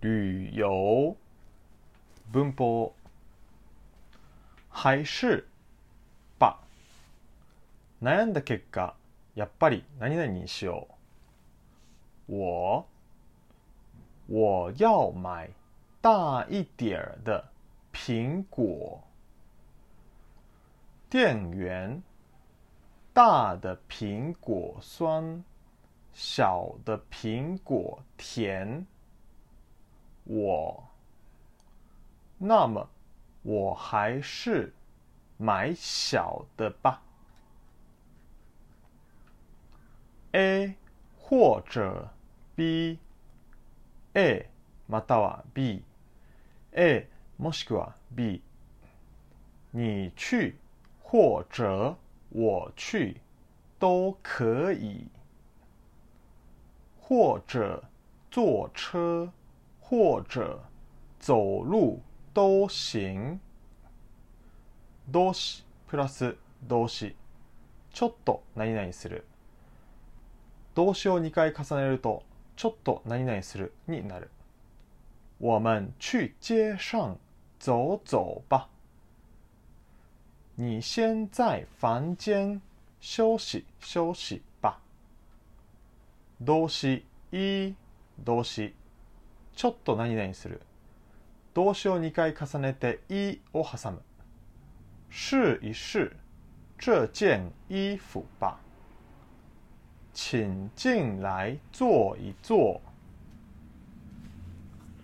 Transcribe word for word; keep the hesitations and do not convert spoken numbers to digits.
旅遊。文法。还是吧。悩んだ結果、やっぱり何々にしよう。我我要买大一点的苹果。店员，大的苹果酸，小的苹果甜。我，那么我还是买小的吧。A 或者 B。A または B。A もしくは B。你去或者我去都可以。或者坐车或者走路都行。動詞プラス動詞。ちょっと何々する。動詞をにかい重ねると、ちょっと何々するになる。我们去街上走走吧。你先在房间休息休息吧。動詞い動詞ちょっと何々する。動詞をにかい重ねていを挟む。試一試这件衣服吧。请进来坐一坐。